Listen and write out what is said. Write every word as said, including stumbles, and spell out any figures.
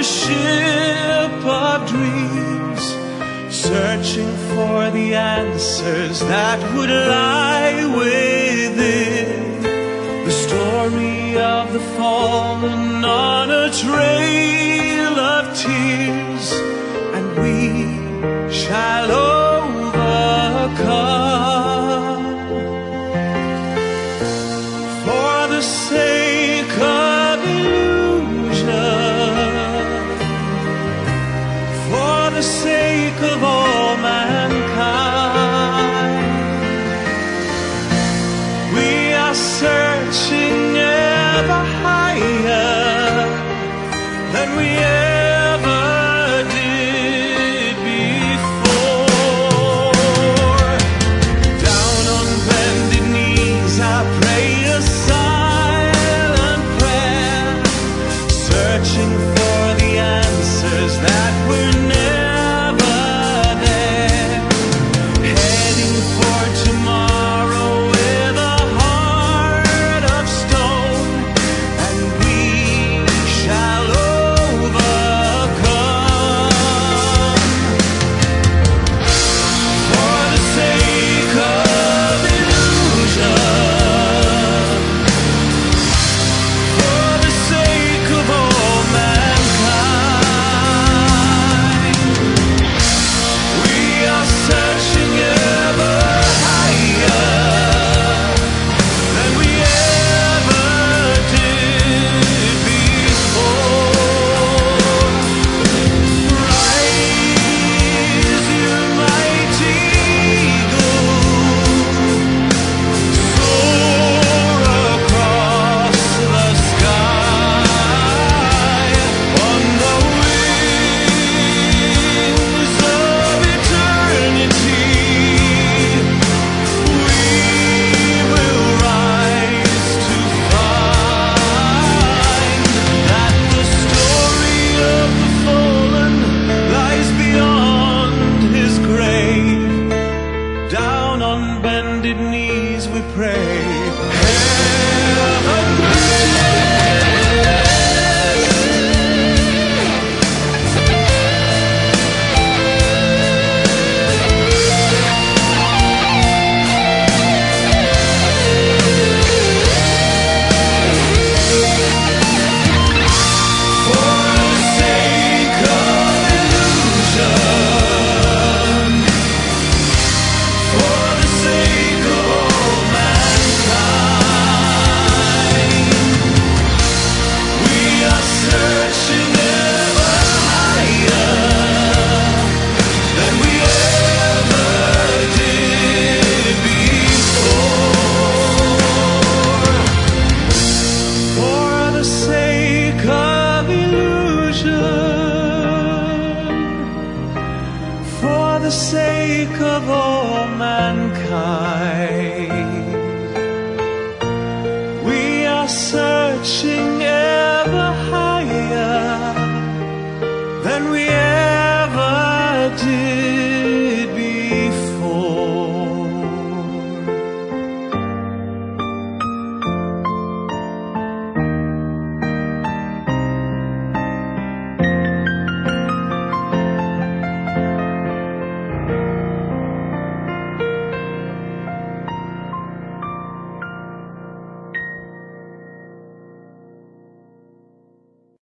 ship of dreams, searching for the answers that would lie within. The story of the fallen on a trail of tears, and we shall overcome. For the sake of illusion, for the sake of all mankind, we are searching ever higher than we ever did before. Down on bended knees I pray a silent prayer, searching for the answers that were never there, heading for tomorrow with a heart of stone, and we shall overcome. For the sake of illusion, for the sake of all mankind, we are searching ever higher than we ever did before. Rise, you mighty eagle, soar across the sky on the wings of eternity. We will rise to find that the story of the fallen lies beyond his grave. Down on bended knees we pray. Heaven for the sake of illusion, for the sake of all mankind, we are searching ever higher than we ever did before. For the sake of illusion, for the sake of all mankind.